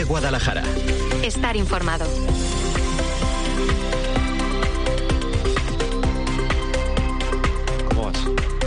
de Guadalajara. Estar informado. ¿Cómo vas?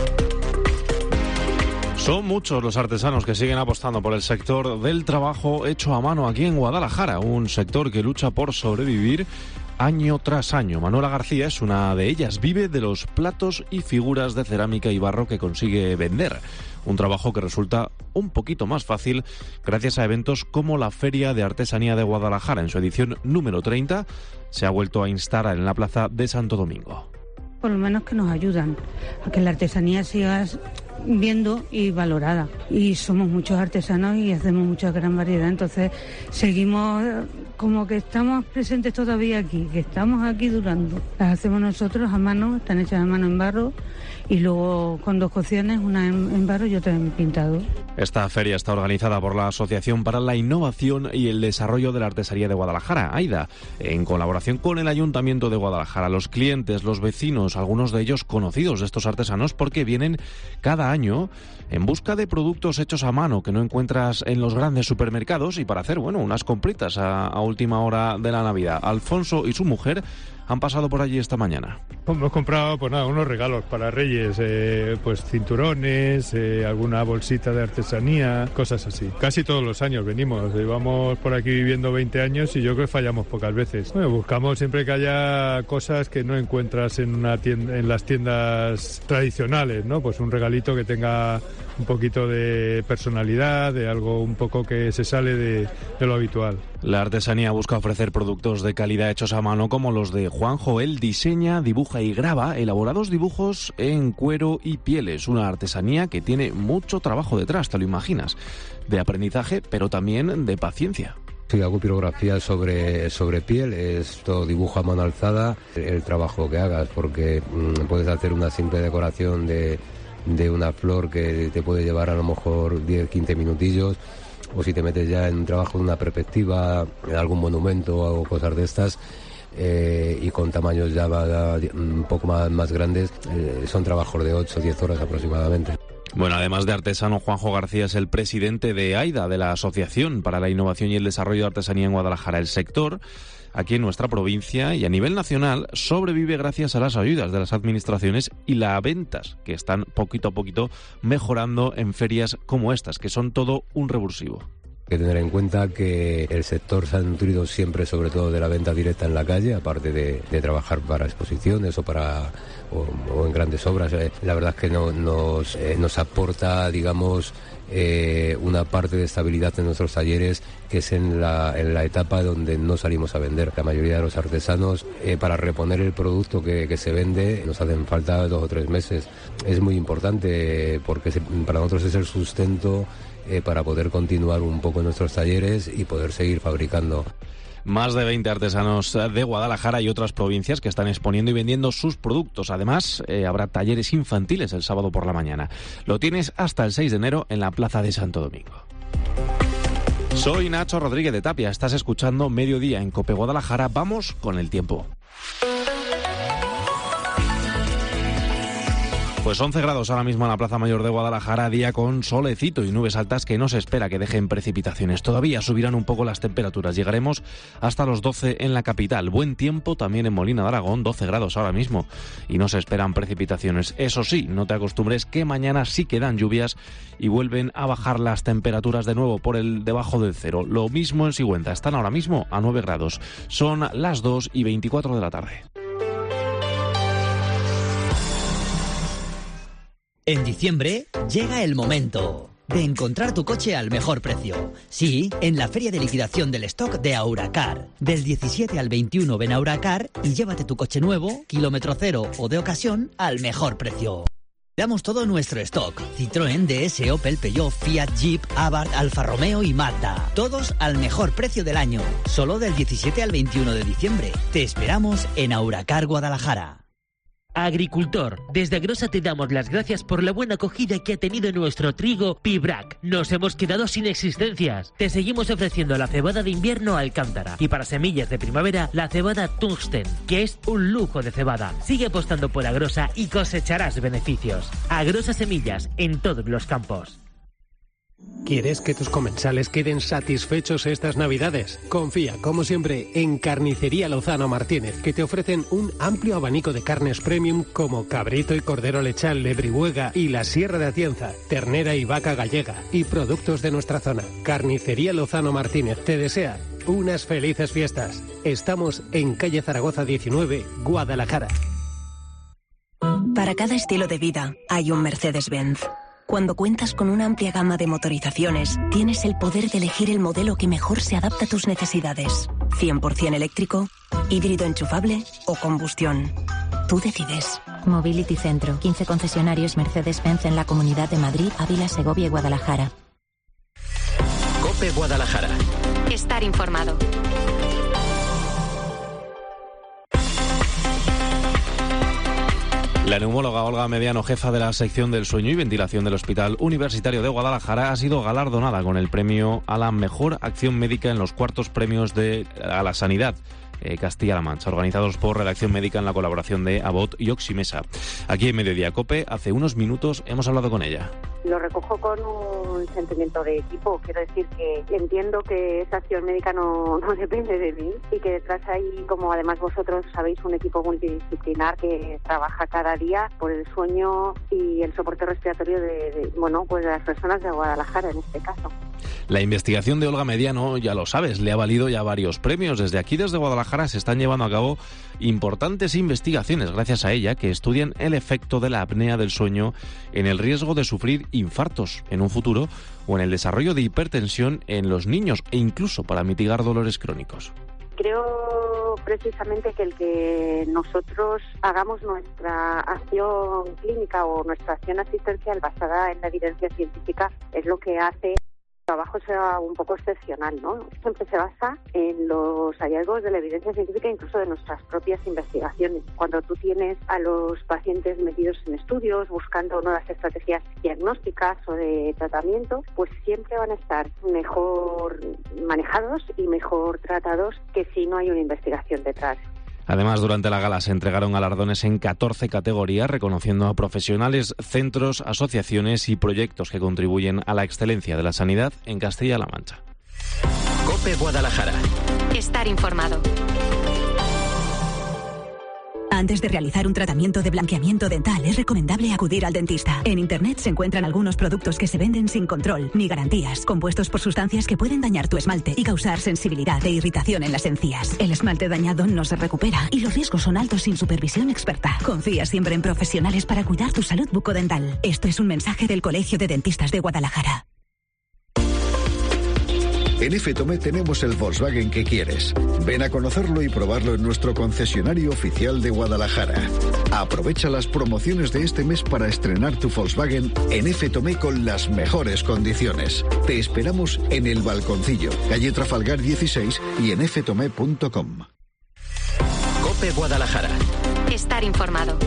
Son muchos los artesanos que siguen apostando por el sector del trabajo hecho a mano aquí en Guadalajara, un sector que lucha por sobrevivir año tras año. Manuela García es una de ellas, vive de los platos y figuras de cerámica y barro que consigue vender. Un trabajo que resulta un poquito más fácil gracias a eventos como la Feria de Artesanía de Guadalajara. En su edición número 30 se ha vuelto a instalar en la plaza de Santo Domingo. Por lo menos que nos ayudan a que la artesanía siga viendo y valorada. Y somos muchos artesanos y hacemos mucha gran variedad, entonces seguimos como que estamos presentes todavía aquí, que estamos aquí durando. Las hacemos nosotros a mano, están hechas a mano en barro y luego con dos cocciones, una en barro y otra en pintado. Esta feria está organizada por la Asociación para la Innovación y el Desarrollo de la Artesanía de Guadalajara, AIDA, en colaboración con el Ayuntamiento de Guadalajara. Los clientes, los vecinos, algunos de ellos conocidos de estos artesanos porque vienen cada año en busca de productos hechos a mano que no encuentras en los grandes supermercados y para hacer, unas compritas a última hora de la Navidad. Alfonso y su mujer han pasado por allí esta mañana. Hemos comprado unos regalos para Reyes, cinturones, alguna bolsita de artesanía, cosas así. Casi todos los años venimos, llevamos por aquí viviendo 20 años y yo creo que fallamos pocas veces. Buscamos siempre que haya cosas que no encuentras en una tienda, en las tiendas tradicionales, ¿no? Pues un regalito que tenga un poquito de personalidad, de algo un poco que se sale de lo habitual. La artesanía busca ofrecer productos de calidad hechos a mano como los de Juanjo. Él diseña, dibuja y graba elaborados dibujos en cuero y pieles. Una artesanía que tiene mucho trabajo detrás, te lo imaginas. De aprendizaje, pero también de paciencia. Sí, hago pirografía sobre piel, es todo dibujo a mano alzada, el trabajo que hagas, porque puedes hacer una simple decoración de una flor que te puede llevar a lo mejor 10-15 minutillos, o si te metes ya en un trabajo de una perspectiva, en algún monumento o cosas de estas, y con tamaños ya un poco más grandes, son trabajos de 8-10 horas aproximadamente. Bueno, además de artesano, Juanjo García es el presidente de AIDA, de la Asociación para la Innovación y el Desarrollo de Artesanía en Guadalajara. El sector, aquí en nuestra provincia y a nivel nacional, sobrevive gracias a las ayudas de las administraciones y las ventas que están poquito a poquito mejorando en ferias como estas, que son todo un revulsivo. Hay que tener en cuenta que el sector se ha nutrido siempre sobre todo de la venta directa en la calle, aparte de trabajar para exposiciones o en grandes obras. La verdad es que nos aporta, digamos, una parte de estabilidad en nuestros talleres, que es en la etapa donde no salimos a vender. La mayoría de los artesanos, para reponer el producto que se vende, nos hacen falta 2 o 3 meses. Es muy importante porque para nosotros es el sustento para poder continuar un poco en nuestros talleres y poder seguir fabricando. Más de 20 artesanos de Guadalajara y otras provincias que están exponiendo y vendiendo sus productos. Además, habrá talleres infantiles el sábado por la mañana. Lo tienes hasta el 6 de enero en la Plaza de Santo Domingo. Soy Nacho Rodríguez de Tapia. Estás escuchando Mediodía en COPE Guadalajara. Vamos con el tiempo. Pues 11 grados ahora mismo en la Plaza Mayor de Guadalajara, día con solecito y nubes altas que no se espera que dejen precipitaciones. Todavía subirán un poco las temperaturas, llegaremos hasta los 12 en la capital. Buen tiempo también en Molina de Aragón, 12 grados ahora mismo y no se esperan precipitaciones. Eso sí, no te acostumbres que mañana sí quedan lluvias y vuelven a bajar las temperaturas de nuevo por debajo del cero. Lo mismo en Sigüenza, están ahora mismo a 9 grados. Son las 2:24 de la tarde. En diciembre llega el momento de encontrar tu coche al mejor precio. Sí, en la feria de liquidación del stock de Auracar. Del 17 al 21 ven a Auracar y llévate tu coche nuevo, kilómetro cero o de ocasión al mejor precio. Damos todo nuestro stock. Citroën, DS, Opel, Peugeot, Fiat, Jeep, Abarth, Alfa Romeo y Mazda. Todos al mejor precio del año. Solo del 17 al 21 de diciembre. Te esperamos en Auracar Guadalajara. Agricultor, desde Agrosa te damos las gracias por la buena acogida que ha tenido nuestro trigo Pibrac. Nos hemos quedado sin existencias. Te seguimos ofreciendo la cebada de invierno Alcántara y para semillas de primavera la cebada Tungsten, que es un lujo de cebada. Sigue apostando por Agrosa y cosecharás beneficios. Agrosa Semillas en todos los campos. ¿Quieres que tus comensales queden satisfechos estas Navidades? Confía, como siempre, en Carnicería Lozano Martínez, que te ofrecen un amplio abanico de carnes premium como cabrito y cordero lechal, lebrihuega y la Sierra de Atienza, ternera y vaca gallega y productos de nuestra zona. Carnicería Lozano Martínez te desea unas felices fiestas. Estamos en calle Zaragoza 19, Guadalajara. Para cada estilo de vida hay un Mercedes-Benz. Cuando cuentas con una amplia gama de motorizaciones, tienes el poder de elegir el modelo que mejor se adapta a tus necesidades. 100% eléctrico, híbrido enchufable o combustión. Tú decides. Mobility Centro. 15 concesionarios Mercedes-Benz en la Comunidad de Madrid, Ávila, Segovia y Guadalajara. COPE Guadalajara. Estar informado. La neumóloga Olga Mediano, jefa de la sección del sueño y ventilación del Hospital Universitario de Guadalajara, ha sido galardonada con el premio a la mejor acción médica en los cuartos premios a la sanidad Castilla-La Mancha, organizados por Redacción Médica en la colaboración de Abot y Oximesa. Aquí en Mediodía COPE, hace unos minutos hemos hablado con ella. Lo recojo con un sentimiento de equipo. Quiero decir que entiendo que esa acción médica no depende de mí y que detrás hay, como además vosotros sabéis, un equipo multidisciplinar que trabaja cada día por el sueño y el soporte respiratorio de las personas de Guadalajara en este caso. La investigación de Olga Mediano, ya lo sabes, le ha valido ya varios premios. Desde aquí, desde Guadalajara, se están llevando a cabo importantes investigaciones, gracias a ella, que estudian el efecto de la apnea del sueño en el riesgo de sufrir infartos en un futuro o en el desarrollo de hipertensión en los niños e incluso para mitigar dolores crónicos. Creo precisamente que el que nosotros hagamos nuestra acción clínica o nuestra acción asistencial basada en la evidencia científica es lo que hace el trabajo sea un poco excepcional, ¿no? Siempre se basa en los hallazgos de la evidencia científica, incluso de nuestras propias investigaciones. Cuando tú tienes a los pacientes metidos en estudios, buscando nuevas estrategias diagnósticas o de tratamiento, pues siempre van a estar mejor manejados y mejor tratados que si no hay una investigación detrás. Además, durante la gala se entregaron galardones en 14 categorías, reconociendo a profesionales, centros, asociaciones y proyectos que contribuyen a la excelencia de la sanidad en Castilla-La Mancha. COPE Guadalajara. Estar informado. Antes de realizar un tratamiento de blanqueamiento dental, es recomendable acudir al dentista. En Internet se encuentran algunos productos que se venden sin control ni garantías, compuestos por sustancias que pueden dañar tu esmalte y causar sensibilidad e irritación en las encías. El esmalte dañado no se recupera y los riesgos son altos sin supervisión experta. Confía siempre en profesionales para cuidar tu salud bucodental. Esto es un mensaje del Colegio de Dentistas de Guadalajara. En FTOME tenemos el Volkswagen que quieres. Ven a conocerlo y probarlo en nuestro concesionario oficial de Guadalajara. Aprovecha las promociones de este mes para estrenar tu Volkswagen en FTOME con las mejores condiciones. Te esperamos en El Balconcillo, calle Trafalgar 16 y en ftome.com. COPE Guadalajara. Estar informado.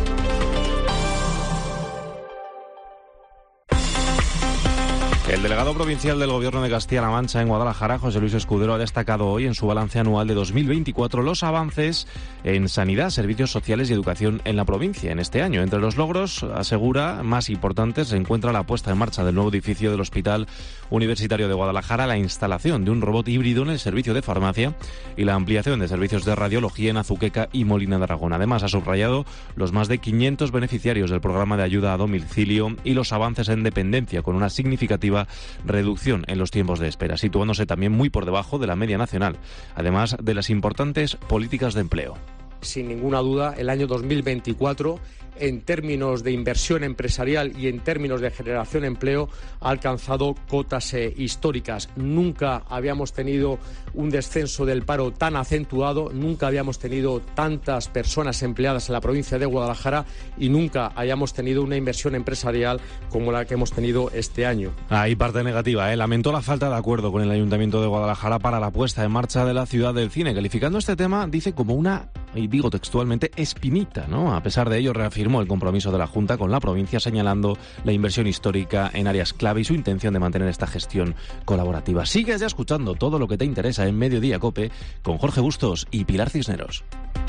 El delegado provincial del Gobierno de Castilla-La Mancha en Guadalajara, José Luis Escudero, ha destacado hoy en su balance anual de 2024 los avances en sanidad, servicios sociales y educación en la provincia en este año. Entre los logros, asegura, más importantes se encuentra la puesta en marcha del nuevo edificio del Hospital Universitario de Guadalajara, la instalación de un robot híbrido en el servicio de farmacia y la ampliación de servicios de radiología en Azuqueca y Molina de Aragón. Además, ha subrayado los más de 500 beneficiarios del programa de ayuda a domicilio y los avances en dependencia, con una significativa reducción en los tiempos de espera, situándose también muy por debajo de la media nacional, además de las importantes políticas de empleo. Sin ninguna duda, el año 2024, en términos de inversión empresarial y en términos de generación de empleo, ha alcanzado cotas históricas. Nunca habíamos tenido un descenso del paro tan acentuado, nunca habíamos tenido tantas personas empleadas en la provincia de Guadalajara y nunca hayamos tenido una inversión empresarial como la que hemos tenido este año. Hay parte negativa, lamentó la falta de acuerdo con el Ayuntamiento de Guadalajara para la puesta en marcha de la Ciudad del Cine, calificando este tema, dice, como una, y digo textualmente, espinita, ¿no? A pesar de ello, reafirmó el compromiso de la Junta con la provincia, señalando la inversión histórica en áreas clave y su intención de mantener esta gestión colaborativa. Sigues ya escuchando todo lo que te interesa en Mediodía COPE con Jorge Bustos y Pilar Cisneros.